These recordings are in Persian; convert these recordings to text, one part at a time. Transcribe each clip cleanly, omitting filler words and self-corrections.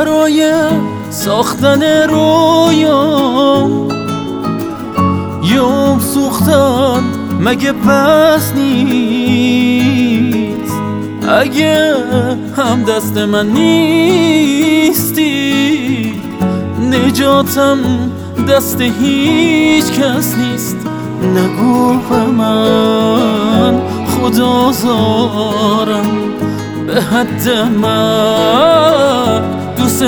برای ساختن رویام یوم سوختن مگه بس نیست؟ اگه هم دست من نیستی نجاتم دست هیچ کس نیست. نگو به من خدا زارم به حد من دوست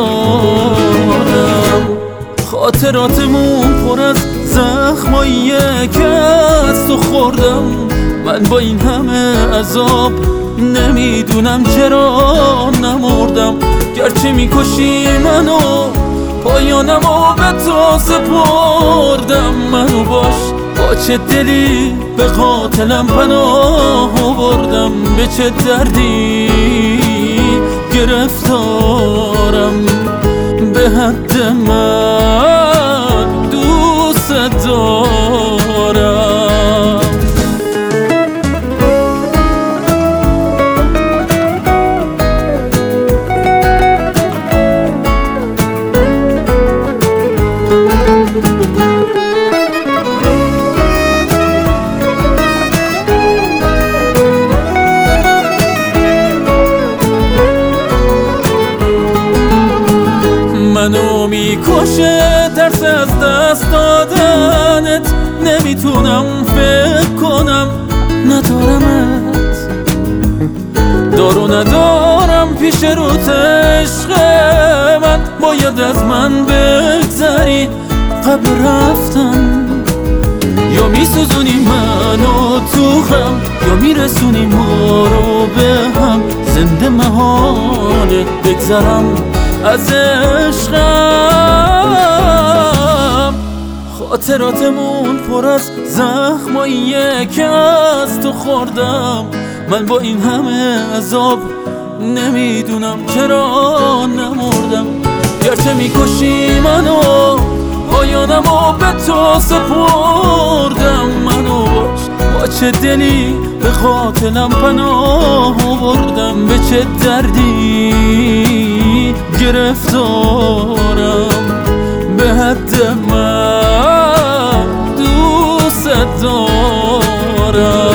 دارم. خاطراتمون پر از زخماییه که از تو خوردم. من با این همه عذاب نمیدونم چرا نمردم. گرچه میکشی منو پایانمو به تو سپردم. منو باش با چه دلی به قاتلم پناه آوردم. به چه دردی گرفتارم به حد من دوست دارم. منو میکشه ترس از دست دادنت. نمیتونم فکر کنم ندارمت. دارو ندارم پیش روت عشق من. باید از من بگذری قبل رفتن. یا میسوزونی منو تو غم یا میرسونی ما رو به هم. زنده محاله بگذرم از عشقم. خاطراتمون پر از زخماییه که از تو خوردم. من با این همه عذاب نمیدونم چرا نمردم. گرچه میکشی منو پایانمو به تو سپردم. منو باش با چه دلی به قاتلم پناه آوردم. به چه دردی گرفتارم به حد من دوست دارم.